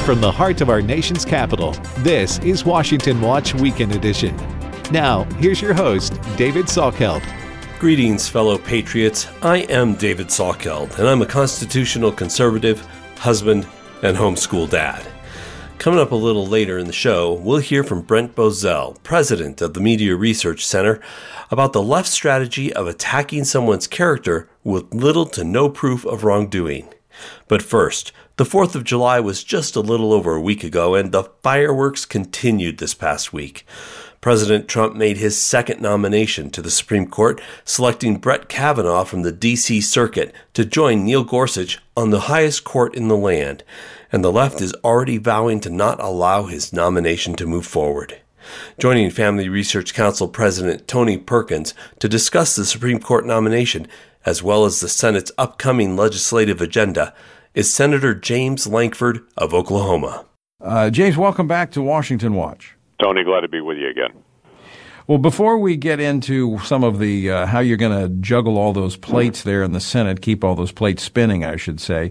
from the heart of our nation's capital, this is Washington Watch Weekend Edition. Now, here's your host, David Salkeld. Greetings, fellow patriots. I am David Salkeld, and I'm a constitutional conservative, husband, and homeschool dad. Coming up a little later in the show, we'll hear from Brent Bozell, president of the Media Research Center, about the left's strategy of attacking someone's character with little to no proof of wrongdoing. But first, the 4th of July was just a little over a week ago, and the fireworks continued this past week. President Trump made his second nomination to the Supreme Court, selecting Brett Kavanaugh from the D.C. Circuit to join Neil Gorsuch on the highest court in the land, and the left is already vowing to not allow his nomination to move forward. Joining Family Research Council President Tony Perkins to discuss the Supreme Court nomination, as well as the Senate's upcoming legislative agenda, is Senator James Lankford of Oklahoma. James, welcome back to Washington Watch. Tony, glad to be with you again. Well, before we get into some of the how you're going to juggle all those plates there in the Senate, keep all those plates spinning, I should say,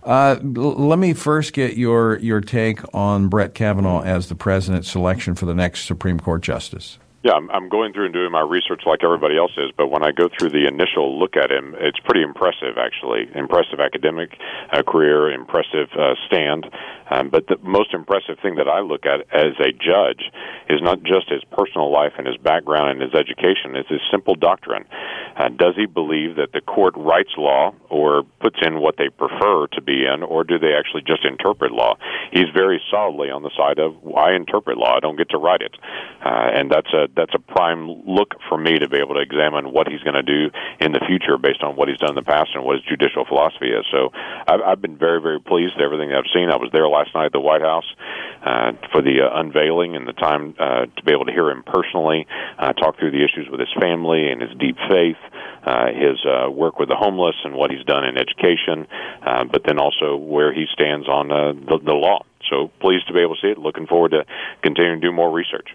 let me first get your take on Brett Kavanaugh as the president's selection for the next Supreme Court justice. Yeah, I'm going through and doing my research like everybody else is, but when I go through the initial look at him, it's pretty impressive, actually. Impressive academic career, impressive stand. But the most impressive thing that I look at as a judge is not just his personal life and his background and his education, it's his simple doctrine. Does he believe that the court writes law or puts in what they prefer to be in, or do they actually just interpret law? He's very solidly on the side of, I interpret law, I don't get to write it. And that's a prime look for me to be able to examine what he's going to do in the future based on what he's done in the past and what his judicial philosophy is. So I've been very, very pleased with everything that I've seen. I was there last night at the White House for the unveiling and the time to be able to hear him personally, talk through the issues with his family and his deep faith, his work with the homeless and what he's done in education, but then also where he stands on the law. So pleased to be able to see it. Looking forward to continuing to do more research.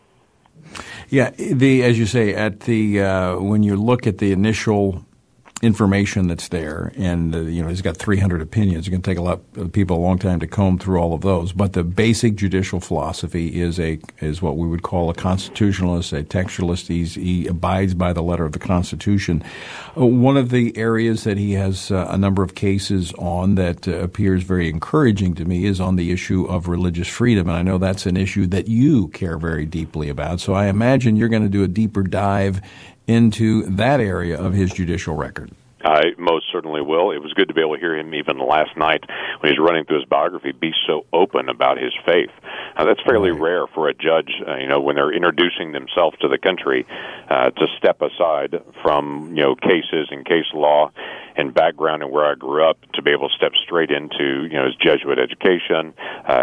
Yeah, as you say, at the when you look at the initial information that's there, and he's got 300 opinions. It's going to take a lot of people a long time to comb through all of those. But the basic judicial philosophy is what we would call a constitutionalist, a textualist. He abides by the letter of the Constitution. One of the areas that he has a number of cases on that appears very encouraging to me is on the issue of religious freedom, and I know that's an issue that you care very deeply about. So I imagine you're going to do a deeper dive into that area of his judicial record. I most certainly will. It was good to be able to hear him even last night when he was running through his biography be so open about his faith. That's fairly rare for a judge, when they're introducing themselves to the country, to step aside from, cases and case law and background and where I grew up to be able to step straight into, his Jesuit education,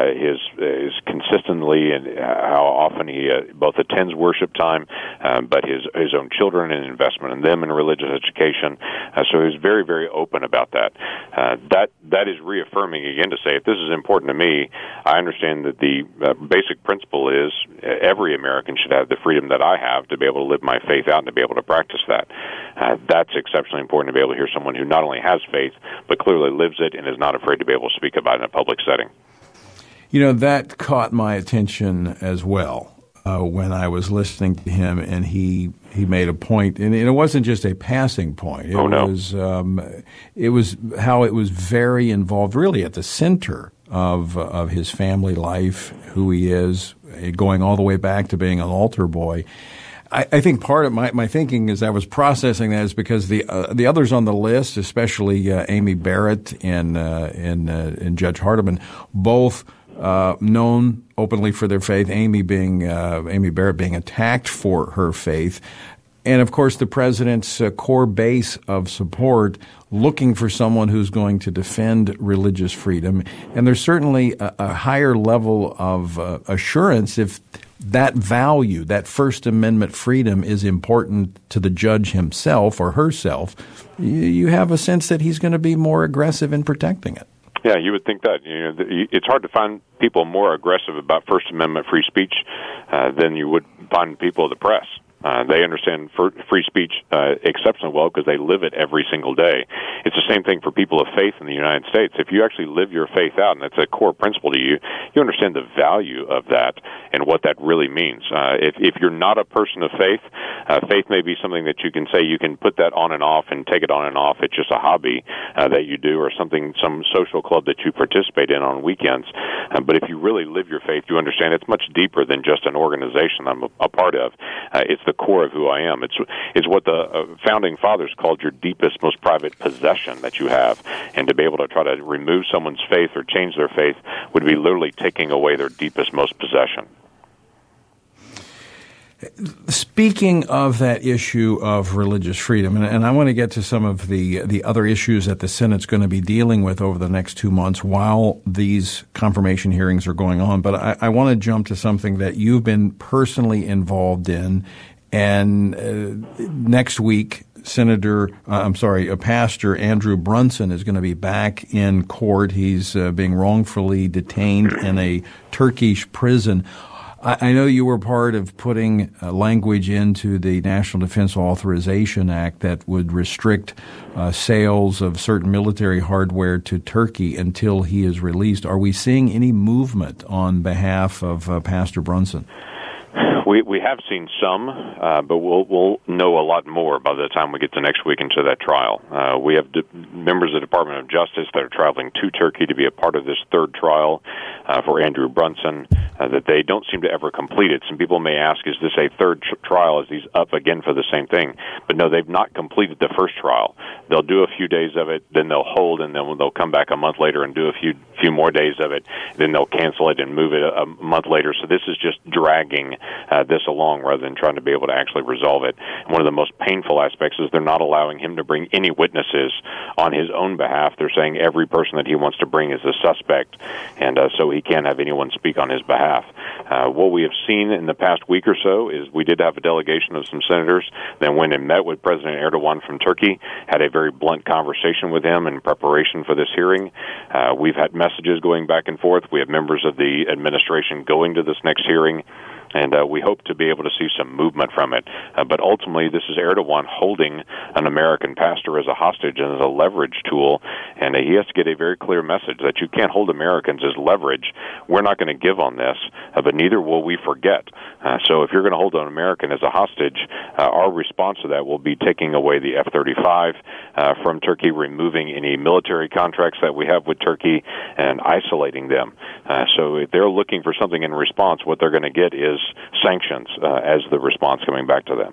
his consistently and how often he both attends worship time, but his own children and investment in them in religious education. So he was very, very open about that. That is reaffirming again to say, if this is important to me, I understand that the basic principle is every American should have the freedom that I have to be able to live my faith out and to be able to practice that. That's exceptionally important to be able to hear someone who not only has faith, but clearly lives it and is not afraid to be able to speak about it in a public setting. That caught my attention as well when I was listening to him, and he made a point, and it wasn't just a passing point. It was how it was very involved, really at the center of his family life, who he is, going all the way back to being an altar boy. I think part of my thinking as I was processing that is because the others on the list, especially Amy Barrett and Judge Hardiman, both known openly for their faith. Amy Barrett being attacked for her faith, and of course the president's core base of support looking for someone who's going to defend religious freedom. And there's certainly a higher level of assurance if that value, that First Amendment freedom, is important to the judge himself or herself. You have a sense that he's going to be more aggressive in protecting it. Yeah, you would think that. It's hard to find people more aggressive about First Amendment free speech than you would find people of the press. They understand free speech exceptionally well because they live it every single day. It's the same thing for people of faith in the United States. If you actually live your faith out, and that's a core principle to you, you understand the value of that and what that really means. If you're not a person of faith, faith may be something that you can say you can put that on and off and take it on and off. It's just a hobby that you do, or something, some social club that you participate in on weekends. But if you really live your faith, you understand it's much deeper than just an organization I'm a part of. It's the core of who I am. It's what the founding fathers called your deepest, most private possession that you have. And to be able to try to remove someone's faith or change their faith would be literally taking away their deepest, most possession. Speaking of that issue of religious freedom, and I want to get to some of the other issues that the Senate's going to be dealing with over the next 2 months while these confirmation hearings are going on, but I want to jump to something that you've been personally involved in. And next week, Pastor Andrew Brunson is going to be back in court. He's being wrongfully detained in a Turkish prison. I know you were part of putting language into the National Defense Authorization Act that would restrict sales of certain military hardware to Turkey until he is released. Are we seeing any movement on behalf of Pastor Brunson? We have seen some, but we'll know a lot more by the time we get to next week into that trial. We have members of the Department of Justice that are traveling to Turkey to be a part of this third trial for Andrew Brunson that they don't seem to ever complete it. Some people may ask, is this a third trial? Is he's up again for the same thing? But no, they've not completed the first trial. They'll do a few days of it, then they'll hold, and then they'll come back a month later and do a few more days of it. Then they'll cancel it and move it a month later. So this is just dragging this along rather than trying to be able to actually resolve it. And one of the most painful aspects is they're not allowing him to bring any witnesses on his own behalf. They're saying every person that he wants to bring is a suspect, and so he can't have anyone speak on his behalf. What we have seen in the past week or so is we did have a delegation of some senators that went and met with President Erdogan from Turkey, had a very blunt conversation with him in preparation for this hearing. We've had messages going back and forth. We have members of the administration going to this next hearing, and we hope to be able to see some movement from it. But ultimately, this is Erdogan holding an American pastor as a hostage and as a leverage tool, and he has to get a very clear message that you can't hold Americans as leverage. We're not going to give on this, but neither will we forget. So if you're going to hold an American as a hostage, our response to that will be taking away the F-35 from Turkey, removing any military contracts that we have with Turkey, and isolating them. So if they're looking for something in response, what they're going to get is sanctions as the response coming back to them.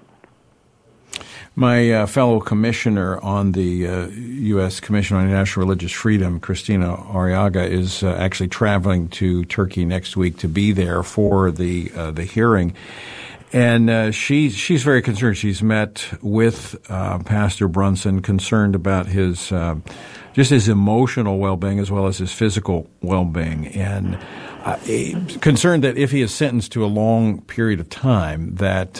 My fellow commissioner on the U.S. Commission on International Religious Freedom, Christina Arriaga, is actually traveling to Turkey next week to be there for the hearing. And she's very concerned. She's met with Pastor Brunson, concerned about his just his emotional well-being as well as his physical well-being, and concerned that if he is sentenced to a long period of time, that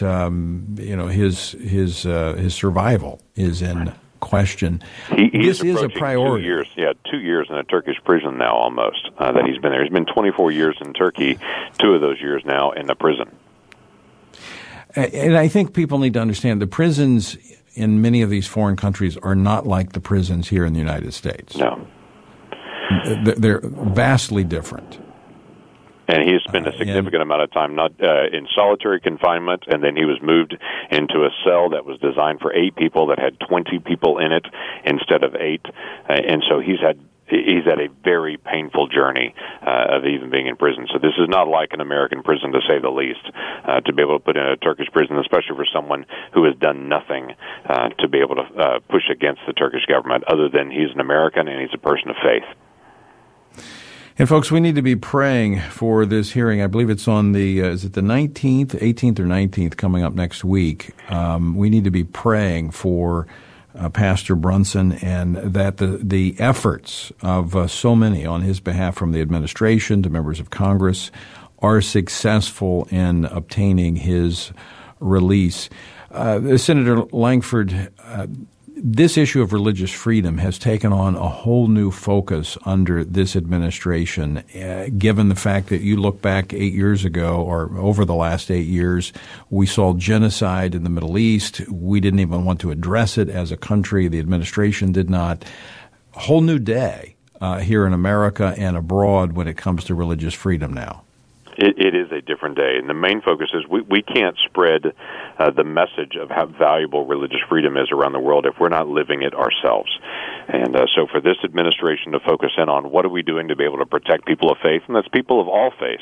his survival is in question. This is a priority. 2 years, 2 years in a Turkish prison now, almost that he's been there. He's been 24 years in Turkey, 2 of those years now in the prison. And I think people need to understand the prisons in many of these foreign countries are not like the prisons here in the United States. No. They're vastly different. And he has spent a significant amount of time not in solitary confinement, and then he was moved into a cell that was designed for 8 people that had 20 people in it instead of 8. And so he's had a very painful journey of even being in prison. So this is not like an American prison, to say the least, to be able to put in a Turkish prison, especially for someone who has done nothing to be able to push against the Turkish government, other than he's an American and he's a person of faith. And folks, we need to be praying for this hearing. I believe it's on the, is it the 19th, 18th or 19th coming up next week. We need to be praying for Pastor Brunson, and that the efforts of so many on his behalf, from the administration to members of Congress, are successful in obtaining his release. Senator Lankford, this issue of religious freedom has taken on a whole new focus under this administration, given the fact that you look back 8 years ago, or over the last 8 years, we saw genocide in the Middle East. We didn't even want to address it as a country. The administration did not. A whole new day here in America and abroad when it comes to religious freedom now. It is a different day, and the main focus is we can't spread the message of how valuable religious freedom is around the world if we're not living it ourselves. And so for this administration to focus in on what are we doing to be able to protect people of faith, and that's people of all faiths.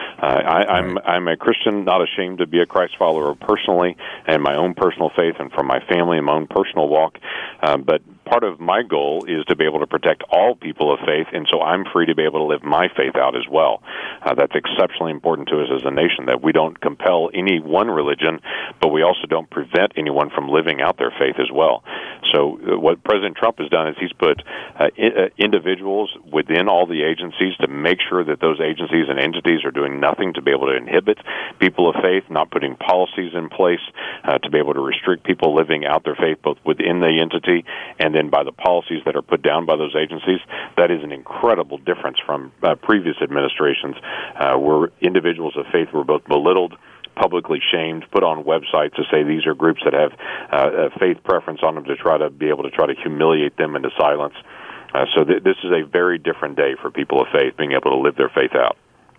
I'm a Christian, not ashamed to be a Christ follower personally, and my own personal faith, and from my family and my own personal walk. But part of my goal is to be able to protect all people of faith, and so I'm free to be able to live my faith out as well. That's exceptionally important to us as a nation, that we don't compel any one religion, but we also don't prevent anyone from living out their faith as well. So what President Trump has done is he's put individuals within all the agencies to make sure that those agencies and entities are doing nothing to be able to inhibit people of faith, not putting policies in place to be able to restrict people living out their faith both within the entity and then by the policies that are put down by those agencies. That is an incredible difference from previous administrations where individuals of faith were both belittled, publicly shamed, put on websites to say these are groups that have a faith preference on them to try to be able to try to humiliate them into silence. So this is a very different day for people of faith being able to live their faith out.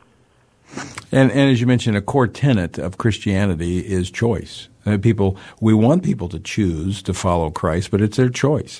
And as you mentioned, a core tenet of Christianity is choice. We want people to choose to follow Christ, but it's their choice.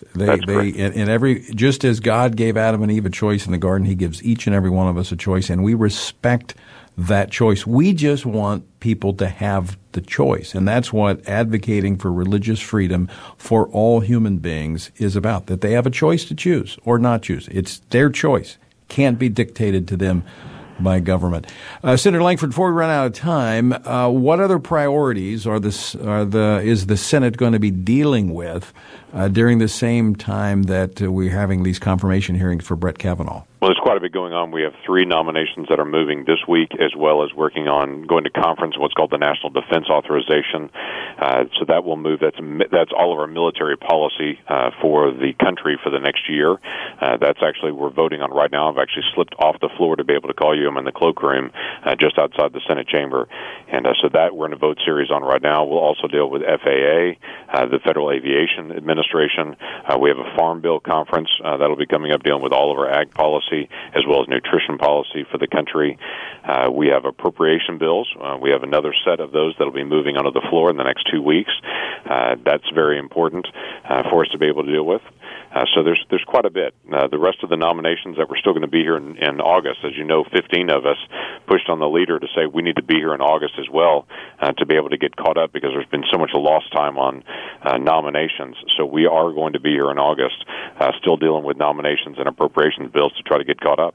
Just as God gave Adam and Eve a choice in the garden, He gives each and every one of us a choice, and we respect that choice. We just want people to have the choice, and that's what advocating for religious freedom for all human beings is about, that they have a choice to choose or not choose. It's their choice. Can't be dictated to them by government. Senator Lankford, before we run out of time, what other priorities is the Senate going to be dealing with during the same time that we're having these confirmation hearings for Brett Kavanaugh? Well, there's quite a bit going on. We have 3 nominations that are moving this week, as well as working on going to conference, what's called the National Defense Authorization. So that will move. That's all of our military policy for the country for the next year. That's actually we're voting on right now. I've actually slipped off the floor to be able to call you. I'm in the cloakroom just outside the Senate chamber. And so that we're in a vote series on right now. We'll also deal with FAA, the Federal Aviation Administration. We have a Farm Bill conference that'll be coming up dealing with all of our ag policy, as well as nutrition policy for the country. We have appropriation bills. We have another set of those that will be moving onto the floor in the next 2 weeks. That's very important for us to be able to deal with. So there's quite a bit. The rest of the nominations that we're still going to be here in August, as you know, 15 of us pushed on the leader to say we need to be here in August as well to be able to get caught up because there's been so much lost time on nominations. So we are going to be here in August still dealing with nominations and appropriations bills to try to get caught up.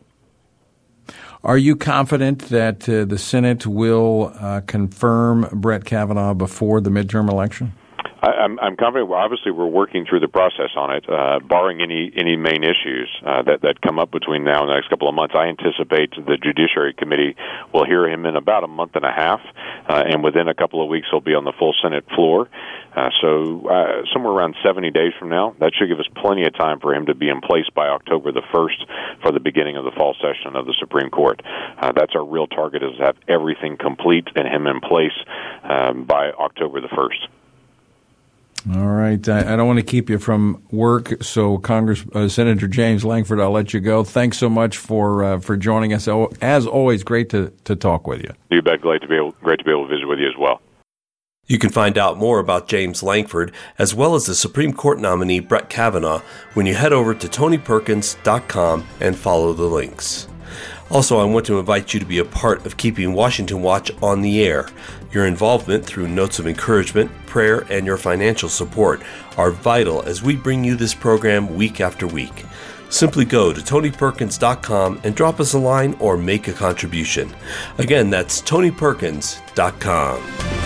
Are you confident that the Senate will confirm Brett Kavanaugh before the midterm election? I'm confident. Obviously, we're working through the process on it, barring any main issues that come up between now and the next couple of months. I anticipate the Judiciary Committee will hear him in about a month and a half, and within a couple of weeks, he'll be on the full Senate floor. So somewhere around 70 days from now, that should give us plenty of time for him to be in place by October the 1st for the beginning of the fall session of the Supreme Court. That's our real target, is to have everything complete and him in place by October the 1st. All right. I don't want to keep you from work, so Senator James Lankford, I'll let you go. Thanks so much for joining us. As always, great to talk with you. You bet. Great to be able to visit with you as well. You can find out more about James Lankford, as well as the Supreme Court nominee Brett Kavanaugh, when you head over to TonyPerkins.com and follow the links. Also, I want to invite you to be a part of keeping Washington Watch on the air. Your involvement through notes of encouragement, prayer, and your financial support are vital as we bring you this program week after week. Simply go to TonyPerkins.com and drop us a line or make a contribution. Again, that's TonyPerkins.com.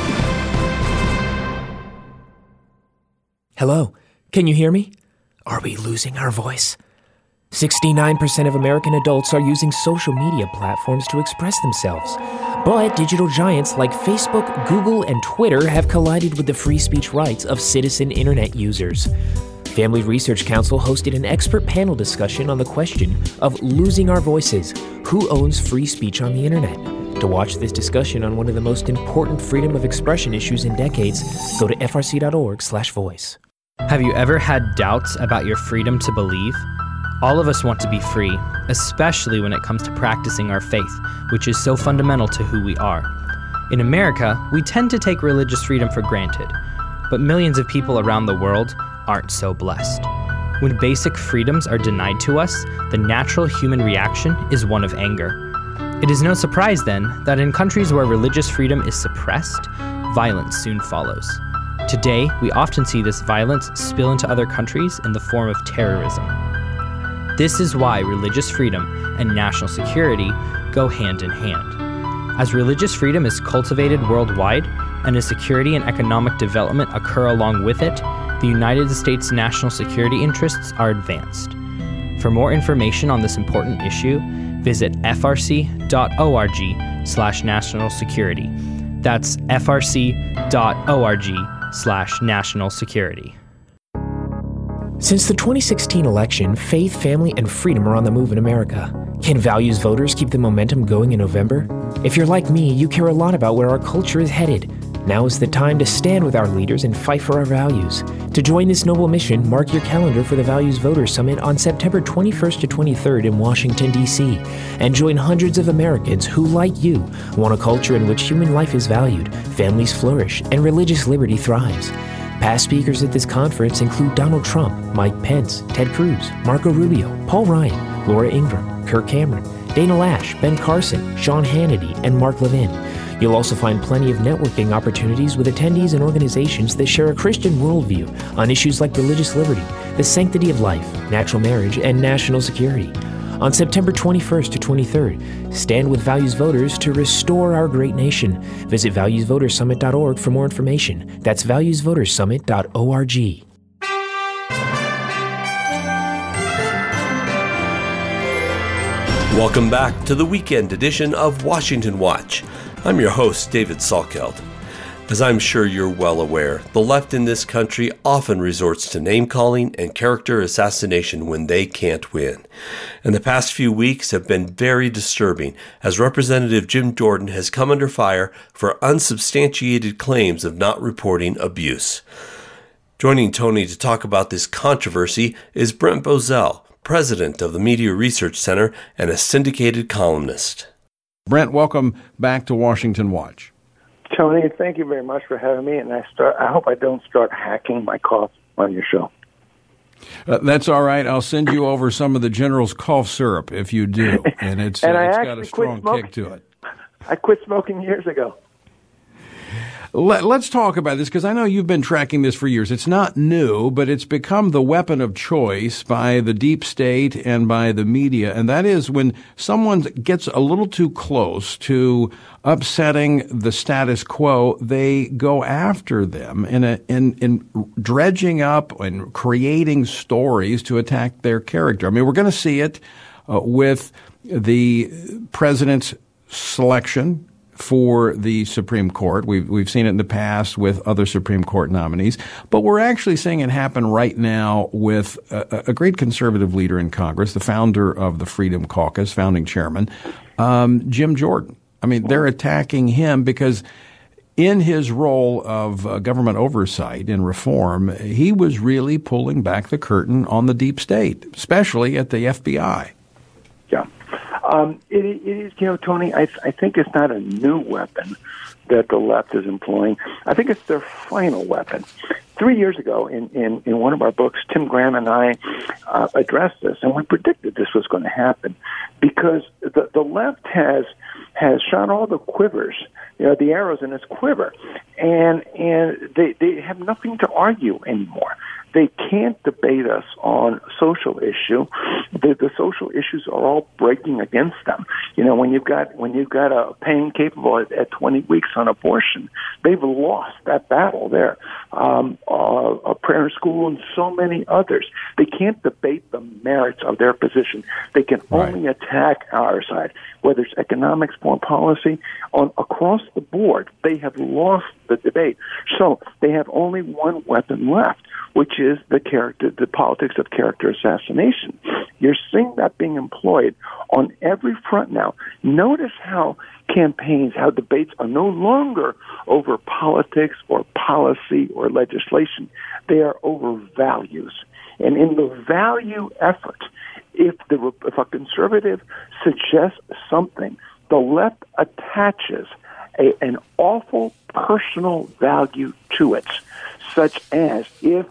Hello, can you hear me? Are we losing our voice? 69% of American adults are using social media platforms to express themselves. But digital giants like Facebook, Google, and Twitter have collided with the free speech rights of citizen internet users. Family Research Council hosted an expert panel discussion on the question of losing our voices. Who owns free speech on the internet? To watch this discussion on one of the most important freedom of expression issues in decades, go to frc.org/voice. Have you ever had doubts about your freedom to believe? All of us want to be free, especially when it comes to practicing our faith, which is so fundamental to who we are. In America, we tend to take religious freedom for granted, but millions of people around the world aren't so blessed. When basic freedoms are denied to us, the natural human reaction is one of anger. It is no surprise, then, that in countries where religious freedom is suppressed, violence soon follows. Today, we often see this violence spill into other countries in the form of terrorism. This is why religious freedom and national security go hand in hand. As religious freedom is cultivated worldwide, and as security and economic development occur along with it, the United States' national security interests are advanced. For more information on this important issue, visit frc.org/national security. That's frc.org/national security. Since the 2016 election, faith, family, and freedom are on the move in America. Can values voters keep the momentum going in November? If you're like me, you care a lot about where our culture is headed. Now is the time to stand with our leaders and fight for our values. To join this noble mission, mark your calendar for the Values Voters Summit on September 21st to 23rd in Washington, D.C. and join hundreds of Americans who, like you, want a culture in which human life is valued, families flourish, and religious liberty thrives. Past speakers at this conference include Donald Trump, Mike Pence, Ted Cruz, Marco Rubio, Paul Ryan, Laura Ingraham, Kirk Cameron, Dana Lash, Ben Carson, Sean Hannity, and Mark Levin. You'll also find plenty of networking opportunities with attendees and organizations that share a Christian worldview on issues like religious liberty, the sanctity of life, natural marriage, and national security. On September 21st to 23rd, stand with Values Voters to restore our great nation. Visit valuesvotersummit.org for more information. That's valuesvotersummit.org. Welcome back to the weekend edition of Washington Watch. I'm your host, David Salkeld. As I'm sure you're well aware, the left in this country often resorts to name-calling and character assassination when they can't win. And the past few weeks have been very disturbing as Representative Jim Jordan has come under fire for unsubstantiated claims of not reporting abuse. Joining Tony to talk about this controversy is Brent Bozell, president of the Media Research Center and a syndicated columnist. Brent, welcome back to Washington Watch. Tony, thank you very much for having me, and I hope I don't start hacking my cough on your show. That's all right. I'll send you over some of the General's cough syrup if you do, and it's got a strong kick to it. I quit smoking years ago. Let's talk about this, because I know you've been tracking this for years. It's not new, but it's become the weapon of choice by the deep state and by the media, and that is when someone gets a little too close to upsetting the status quo, they go after them in dredging up and creating stories to attack their character. I mean, we're going to see it with the president's selection for the Supreme Court. We've seen it in the past with other Supreme Court nominees, but we're actually seeing it happen right now with a great conservative leader in Congress, the founder of the Freedom Caucus, founding chairman, Jim Jordan. I mean, they're attacking him because in his role of government oversight and reform, he was really pulling back the curtain on the deep state, especially at the FBI. Yeah. It is, Tony, I think it's not a new weapon that the left is employing. I think it's their final weapon. 3 years ago, in one of our books, Tim Graham and I addressed this, and we predicted this was going to happen because the left has shot all the quivers, the arrows in its quiver, and they have nothing to argue anymore. They can't debate us on social issue. The social issues are all breaking against them. When you've got a pain capable at 20 weeks on abortion, they've lost that battle there. A prayer in school and so many others. They can't debate the merits of their position. They can only attack our side, whether it's economics, foreign policy, across the board. They have lost the debate. So they have only one weapon left, which is the politics of character assassination. You're seeing that being employed on every front now. Notice how how debates are no longer over politics or policy or legislation. They are over values. And in the value effort, if a conservative suggests something, the left attaches an awful personal value to it, such as if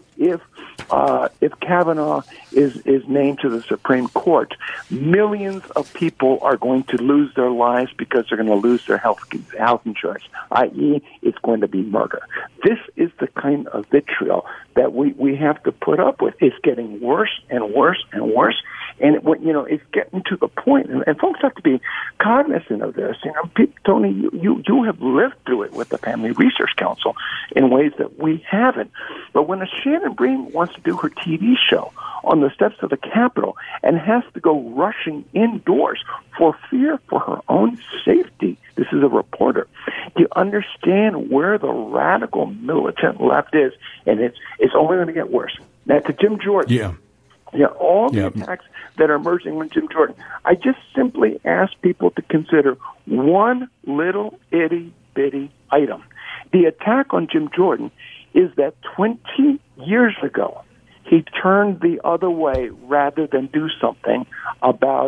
Kavanaugh is named to the Supreme Court, millions of people are going to lose their lives because they're going to lose their health insurance, i.e., it's going to be murder. This is the kind of vitriol that we have to put up with. It's getting worse and worse and worse. And it's getting to the point, and folks have to be cognizant of this. Tony, you have lived through it with the Family Research Council in ways that we haven't. But when a Shannon Bream wants to do her TV show on the steps of the Capitol and has to go rushing indoors for fear for her own safety, this is a reporter. Do you understand where the radical militant left is? And it's only going to get worse. Now, to Jim Jordan. Yeah, all the attacks that are emerging on Jim Jordan. I just simply ask people to consider one little itty-bitty item. The attack on Jim Jordan is that 20 years ago, he turned the other way rather than do something about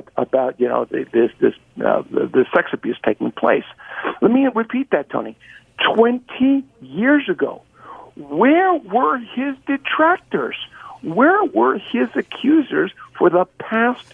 the sex abuse taking place. Let me repeat that, Tony. 20 years ago, where were his detractors? Where were his accusers for the past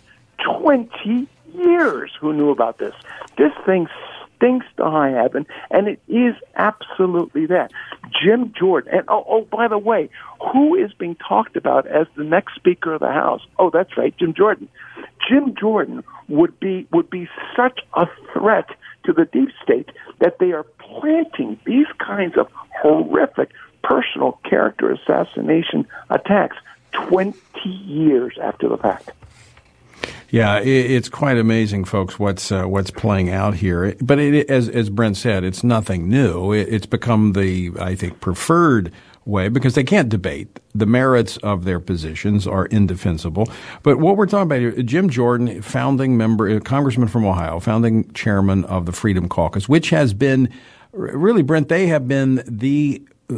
20 years who knew about this? This thing stinks to high heaven, and it is absolutely that. Jim Jordan, and by the way, who is being talked about as the next Speaker of the House? Oh, that's right, Jim Jordan. Jim Jordan would be such a threat to the deep state that they are planting these kinds of horrific personal character assassination attacks 20 years after the fact. Yeah, it's quite amazing, folks, what's playing out here. But as Brent said, it's nothing new. It's become the, I think, preferred way because they can't debate. The merits of their positions are indefensible. But what we're talking about here, Jim Jordan, founding member, congressman from Ohio, founding chairman of the Freedom Caucus, which has been, really, Brent, they have been the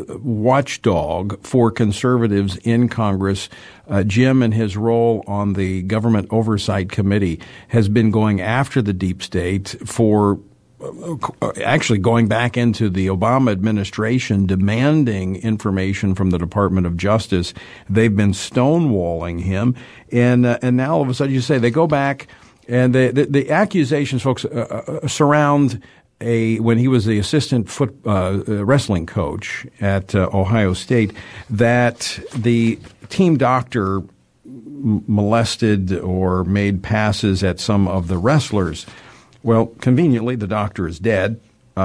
watchdog for conservatives in Congress. Jim, in his role on the Government Oversight Committee, has been going after the deep state for actually going back into the Obama administration, demanding information from the Department of Justice. They've been stonewalling him. And now all of a sudden you say they go back and the accusations, folks, surround when he was the assistant wrestling coach at Ohio State, that the team doctor molested or made passes at some of the wrestlers. Well, conveniently, the doctor is dead.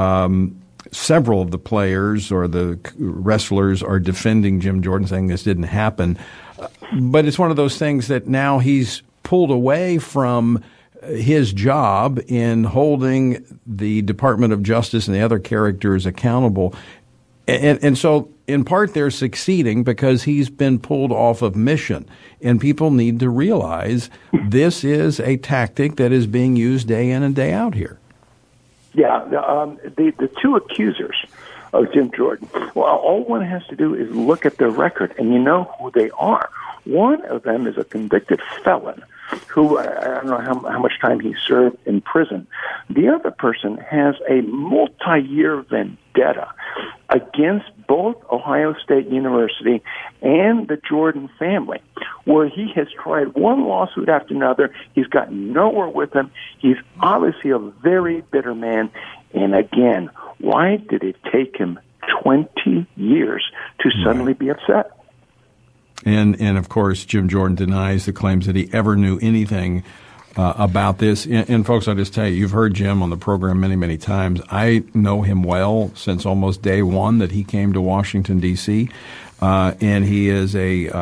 Several of the players or the wrestlers are defending Jim Jordan, saying this didn't happen. But it's one of those things that now he's pulled away from his job in holding the Department of Justice and the other characters accountable. And so in part they're succeeding because he's been pulled off of mission. And people need to realize this is a tactic that is being used day in and day out here. Yeah, the two accusers of Jim Jordan, well, all one has to do is look at their record, and you know who they are. One of them is a convicted felon who, I don't know how much time he served in prison. The other person has a multi-year vendetta against both Ohio State University and the Jordan family, where he has tried one lawsuit after another. He's gotten nowhere with them. He's obviously a very bitter man. And again, why did it take him 20 years to suddenly be upset? And of course, Jim Jordan denies the claims that he ever knew anything about this. And folks, I'll just tell you, you've heard Jim on the program many, many times. I know him well since almost day one that he came to Washington, D.C. And he is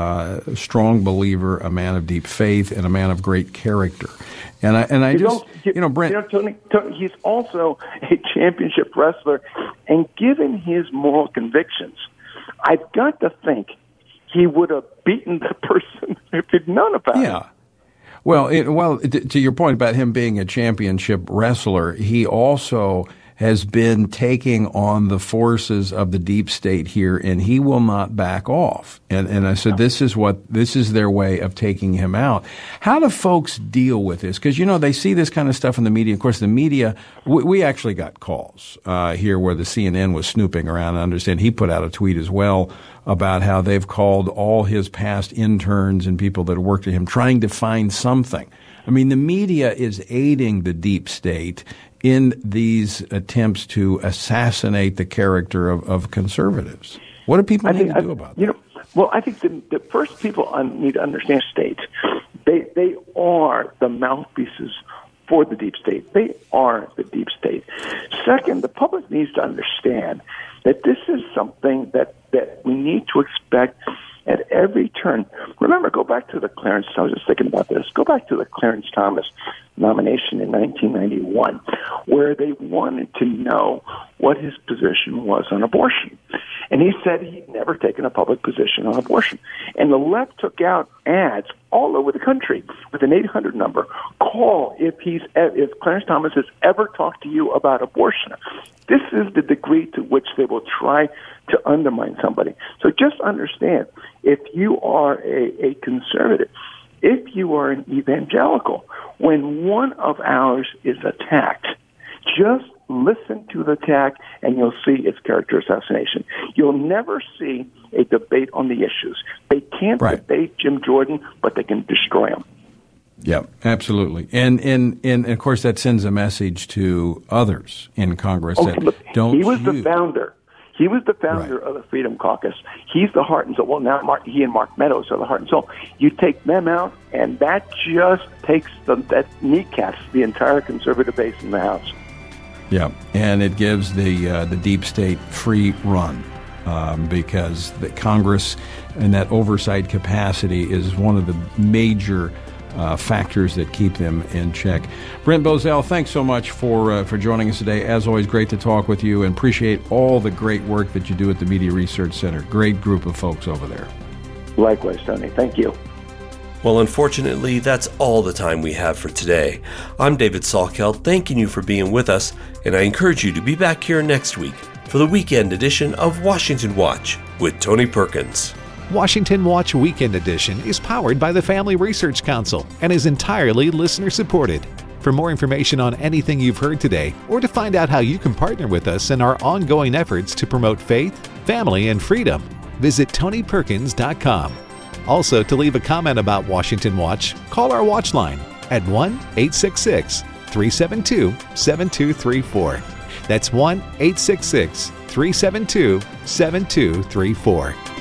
a strong believer, a man of deep faith, and a man of great character. And I just, Brent. Tony, he's also a championship wrestler, and given his moral convictions, I've got to think he would have beaten the person if he'd known about it. Yeah. Well, to your point about him being a championship wrestler, he also has been taking on the forces of the deep state here, and he will not back off. And I said, this is their way of taking him out. How do folks deal with this? Because, they see this kind of stuff in the media. Of course, the media, we actually got calls here where the CNN was snooping around. I understand he put out a tweet as well about how they've called all his past interns and people that worked at him trying to find something. I mean, the media is aiding the deep state in these attempts to assassinate the character of conservatives. What do people need to do about that? Well, I think the first people need to understand states. They are the mouthpieces for the deep state. They are the deep state. Second, the public needs to understand that this is something that we need to expect at every turn. Remember, go back to I was just thinking about this, go back to the Clarence Thomas nomination in 1991, where they wanted to know what his position was on abortion. And he said he'd never taken a public position on abortion. And the left took out ads all over the country with an 800 number. Call if Clarence Thomas has ever talked to you about abortion. This is the degree to which they will try to undermine somebody. So just understand, if you are a conservative, if you are an evangelical, when one of ours is attacked, just listen to the attack and you'll see it's character assassination. You'll never see a debate on the issues. They can't debate Jim Jordan, but they can destroy him. Yeah, absolutely. And of course that sends a message to others in Congress that he was the founder. He was the founder of the Freedom Caucus. He's the heart and soul. Well, now he and Mark Meadows are the heart and soul. You take them out, and that just takes that kneecaps the entire conservative base in the House. Yeah, and it gives the deep state free run because the Congress and that oversight capacity is one of the major factors that keep them in check. Brent Bozell, thanks so much for joining us today. As always, great to talk with you, and appreciate all the great work that you do at the Media Research Center. Great group of folks over there. Likewise, Tony. Thank you. Well, unfortunately, that's all the time we have for today. I'm David Salkeld, thanking you for being with us, and I encourage you to be back here next week for the weekend edition of Washington Watch with Tony Perkins. Washington Watch Weekend Edition is powered by the Family Research Council and is entirely listener-supported. For more information on anything you've heard today, or to find out how you can partner with us in our ongoing efforts to promote faith, family, and freedom, visit TonyPerkins.com. Also, to leave a comment about Washington Watch, call our watch line at 1-866-372-7234. That's 1-866-372-7234.